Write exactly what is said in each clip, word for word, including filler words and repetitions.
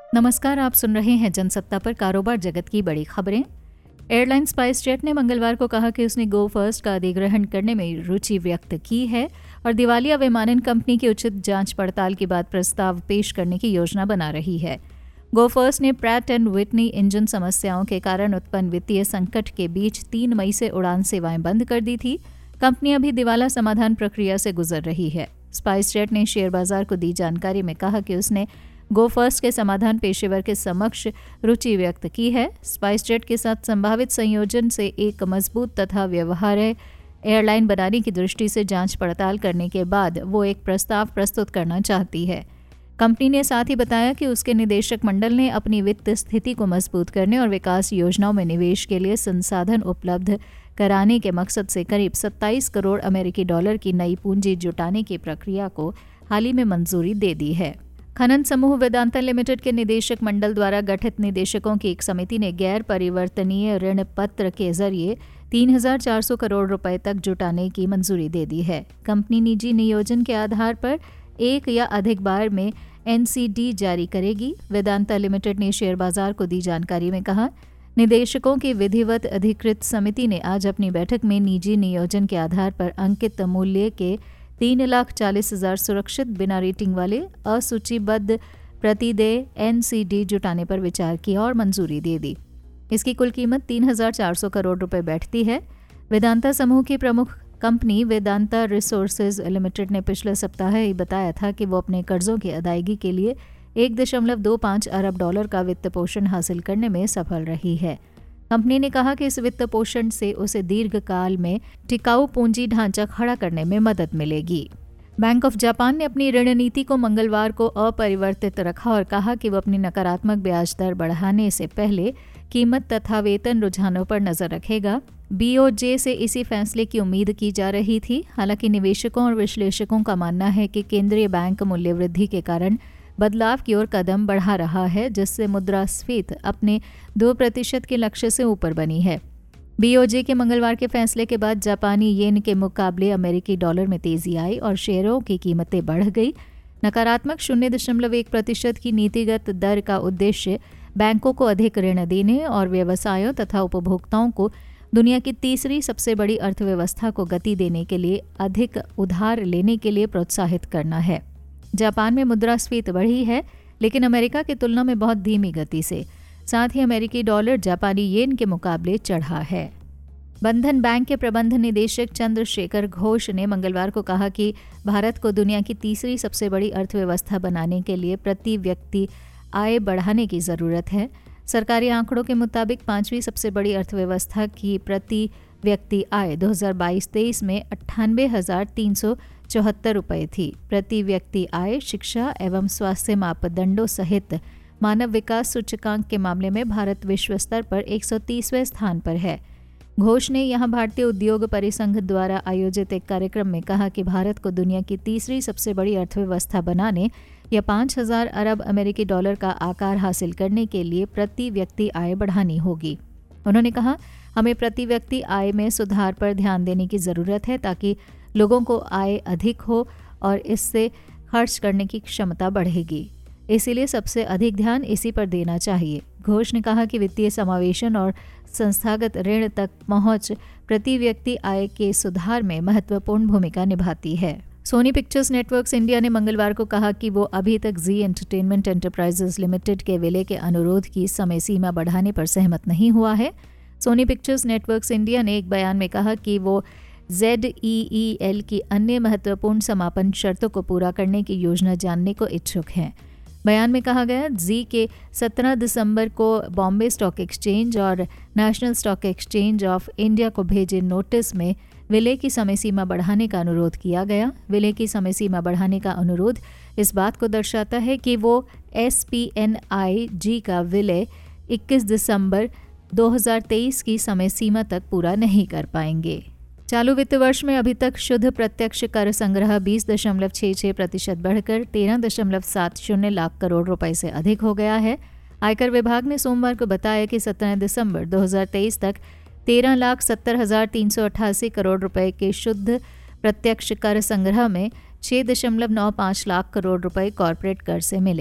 नमस्कार, आप सुन रहे हैं जनसत्ता पर कारोबार जगत की बड़ी खबरें। एयरलाइन स्पाइसजेट ने मंगलवार को कहा कि उसने गो फर्स्ट का अधिग्रहण करने में रुचि व्यक्त की है और दिवालिया विमानन कंपनी की उचित जांच पड़ताल के बाद प्रस्ताव पेश करने की योजना बना रही है। गो फर्स्ट ने प्रैट एंड विटनी इंजन समस्याओं के कारण उत्पन्न वित्तीय संकट के बीच तीन मई से उड़ान सेवाएं बंद कर दी थी। कंपनी अभी दिवाला समाधान प्रक्रिया से गुजर रही है। स्पाइसजेट ने शेयर बाजार को दी जानकारी में कहा कि उसने गो फर्स्ट के समाधान पेशेवर के समक्ष रुचि व्यक्त की है। स्पाइसजेट के साथ संभावित संयोजन से एक मजबूत तथा व्यवहार्य एयरलाइन बनाने की दृष्टि से जांच पड़ताल करने के बाद वो एक प्रस्ताव प्रस्तुत करना चाहती है। कंपनी ने साथ ही बताया कि उसके निदेशक मंडल ने अपनी वित्त स्थिति को मजबूत करने और विकास योजनाओं में निवेश के लिए संसाधन उपलब्ध कराने के मकसद से करीब सत्ताईस करोड़ अमेरिकी डॉलर की नई पूंजी जुटाने की प्रक्रिया को हाल ही में मंजूरी दे दी है। खनन समूह वेदांता लिमिटेड के निदेशक मंडल द्वारा गठित निदेशकों की एक समिति ने गैर परिवर्तनीय ऋण पत्र के जरिए तीन हज़ार चार सौ करोड़ रुपए तक जुटाने की मंजूरी दे दी है। कंपनी निजी नियोजन के आधार पर एक या अधिक बार में एनसीडी जारी करेगी। वेदांता लिमिटेड ने शेयर बाजार को दी जानकारी में कहा, निदेशकों की विधिवत अधिकृत समिति ने आज अपनी बैठक में निजी नियोजन के आधार पर अंकित मूल्य के तीन लाख चालीस हजार सुरक्षित बिना रेटिंग वाले असूचीबद्ध प्रतिदेय एनसीडी जुटाने पर विचार किया और मंजूरी दे दी। इसकी कुल कीमत तीन हजार चार सौ करोड़ रुपए बैठती है। वेदांता समूह की प्रमुख कंपनी वेदांता रिसोर्सेज लिमिटेड ने पिछले सप्ताह ही बताया था कि वो अपने कर्जों की अदायगी के लिए एक दशमलव दो पाँच अरब डॉलर का वित्त पोषण हासिल करने में सफल रही है। कंपनी ने कहा कि इस वित्त पोषण से उसे दीर्घकाल में टिकाऊ पूंजी ढांचा खड़ा करने में मदद मिलेगी। बैंक ऑफ जापान ने अपनी ऋण नीति को मंगलवार को अपरिवर्तित रखा और कहा कि वो अपनी नकारात्मक ब्याज दर बढ़ाने से पहले कीमत तथा वेतन रुझानों पर नजर रखेगा। बीओजे से इसी फैसले की उम्मीद की जा रही थी। हालांकि निवेशकों और विश्लेषकों का मानना है कि केंद्रीय बैंक मूल्य वृद्धि के कारण बदलाव की ओर कदम बढ़ा रहा है, जिससे मुद्रास्फीति अपने दो प्रतिशत के लक्ष्य से ऊपर बनी है। बीओजे के मंगलवार के फैसले के बाद जापानी येन के मुकाबले अमेरिकी डॉलर में तेजी आई और शेयरों की कीमतें बढ़ गई। नकारात्मक शून्य दशमलव एक प्रतिशत की नीतिगत दर का उद्देश्य बैंकों को अधिक ऋण देने और व्यवसायों तथा उपभोक्ताओं को दुनिया की तीसरी सबसे बड़ी अर्थव्यवस्था को गति देने के लिए अधिक उधार लेने के लिए प्रोत्साहित करना है। जापान में मुद्रास्फीति बढ़ी है, लेकिन अमेरिका की तुलना में बहुत धीमी गति से। साथ ही अमेरिकी डॉलर जापानी येन के मुकाबले चढ़ा है। बंधन बैंक के प्रबंध निदेशक चंद्रशेखर घोष ने मंगलवार को कहा कि भारत को दुनिया की तीसरी सबसे बड़ी अर्थव्यवस्था बनाने के लिए प्रति व्यक्ति आय बढ़ाने की ज़रूरत है। सरकारी आंकड़ों के मुताबिक पांचवी सबसे बड़ी अर्थव्यवस्था की प्रति व्यक्ति आय दो हज़ार बाईस तेईस में अट्ठानबे हजार तीन सौ चौहत्तर रुपये थी। प्रति व्यक्ति आय, शिक्षा एवं स्वास्थ्य मापदंडों सहित मानव विकास सूचकांक के मामले में भारत विश्व स्तर पर एक सौ तीसवें स्थान पर है। घोष ने यहां भारतीय उद्योग परिसंघ द्वारा आयोजित एक कार्यक्रम में कहा कि भारत को दुनिया की तीसरी सबसे बड़ी अर्थव्यवस्था बनाने या पाँच हजार अरब अमेरिकी डॉलर का आकार हासिल करने के लिए प्रति व्यक्ति आय बढ़ानी होगी। उन्होंने कहा, हमें प्रति व्यक्ति आय में सुधार पर ध्यान देने की ज़रूरत है ताकि लोगों को आय अधिक हो और इससे खर्च करने की क्षमता बढ़ेगी। इसीलिए सबसे अधिक ध्यान इसी पर देना चाहिए। घोष ने कहा कि वित्तीय समावेशन और संस्थागत ऋण तक पहुंच प्रति व्यक्ति आय के सुधार में महत्वपूर्ण भूमिका निभाती है। सोनी पिक्चर्स नेटवर्क्स इंडिया ने मंगलवार को कहा कि वो अभी तक जी एंटरटेनमेंट एंटरप्राइजेज लिमिटेड के विलय के अनुरोध की समय सीमा बढ़ाने पर सहमत नहीं हुआ है। सोनी पिक्चर्स नेटवर्क्स इंडिया ने एक बयान में कहा कि वो जेड ई ई एल की अन्य महत्वपूर्ण समापन शर्तों को पूरा करने की योजना जानने को इच्छुक हैं। बयान में कहा गया, जी के सत्रह दिसंबर को बॉम्बे स्टॉक एक्सचेंज और national stock exchange of India को भेजे नोटिस में विलय की समय सीमा बढ़ाने का अनुरोध किया गया। विलय की समय सीमा बढ़ाने का अनुरोध इस बात को दर्शाता है कि वो S P N I G का विलय इक्कीस दिसंबर दो हज़ार तेईस की समय सीमा तक पूरा नहीं कर पाएंगे। चालू वित्त वर्ष में अभी तक शुद्ध प्रत्यक्ष कर संग्रह बीस दशमलव छह छह प्रतिशत बढ़कर तेरह दशमलव सात शून्य लाख करोड़ रुपए से अधिक हो गया है। आयकर विभाग ने सोमवार को बताया कि सत्रह दिसंबर दो हज़ार तेईस तक तेरह लाख सत्तर हजार तीन सौ अट्ठासी करोड़ रुपए के शुद्ध प्रत्यक्ष कर संग्रह में छह दशमलव नौ पाँच लाख करोड़ रुपए कॉरपोरेट कर से मिले।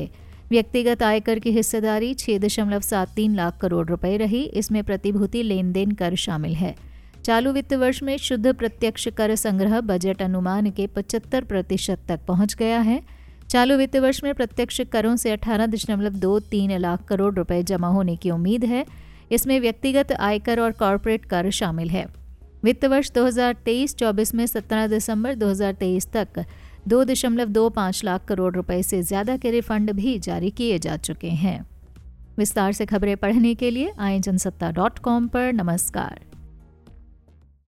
व्यक्तिगत आयकर की हिस्सेदारी छः दशमलव सात तीन लाख करोड़ रुपए रही। इसमें प्रतिभूति लेन देन कर शामिल है। चालू वित्त वर्ष में शुद्ध प्रत्यक्ष कर संग्रह बजट अनुमान के पचहत्तर प्रतिशत तक पहुंच गया है। चालू वित्त वर्ष में प्रत्यक्ष करों से अठारह दशमलव दो तीन लाख करोड़ रुपए जमा होने की उम्मीद है। इसमें व्यक्तिगत आयकर और कॉरपोरेट कर शामिल है। वित्त वर्ष दो हज़ार तेईस चौबीस में सत्रह दिसंबर दो हज़ार तेईस तक दो दशमलव दो पाँच लाख करोड़ रुपए से ज़्यादा के रिफंड भी जारी किए जा चुके हैं। विस्तार से खबरें पढ़ने के लिए आए जनसत्ता डॉट कॉम पर। नमस्कार।